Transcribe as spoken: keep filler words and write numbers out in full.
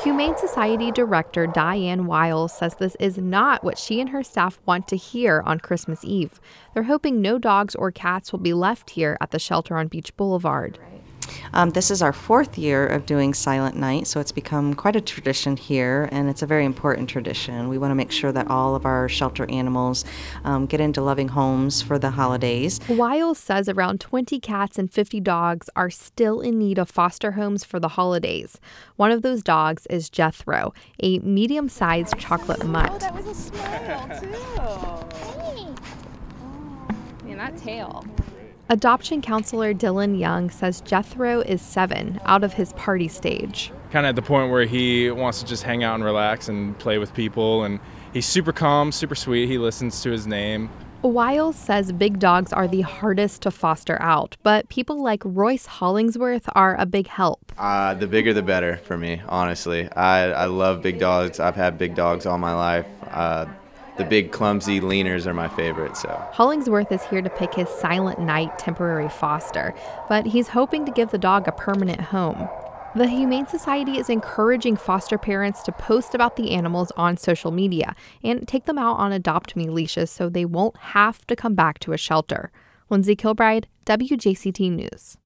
Humane Society Director Diane Wiles says this is not what she and her staff want to hear on Christmas Eve. They're hoping no dogs or cats will be left here at the shelter on Beach Boulevard. Um, this is our fourth year of doing Silent Night, so it's become quite a tradition here, and it's a very important tradition. We want to make sure that all of our shelter animals um, get into loving homes for the holidays. Wiles says around twenty cats and fifty dogs are still in need of foster homes for the holidays. One of those dogs is Jethro, a medium-sized chocolate mutt. Oh, that was a smile, too. Man, that tail. Adoption counselor Dylan Young says Jethro is seven, out of his party stage. Kind of at the point where he wants to just hang out and relax and play with people, and he's super calm, super sweet. He listens to his name. Wiles says big dogs are the hardest to foster out, but people like Royce Hollingsworth are a big help. Uh, the bigger the better for me, honestly. I, I love big dogs. I've had big dogs all my life. Uh, The big clumsy leaners are my favorite. So Hollingsworth is here to pick his Silent Night temporary foster, but he's hoping to give the dog a permanent home. The Humane Society is encouraging foster parents to post about the animals on social media and take them out on Adopt Me leashes so they won't have to come back to a shelter. Lindsay Kilbride, W J C T News.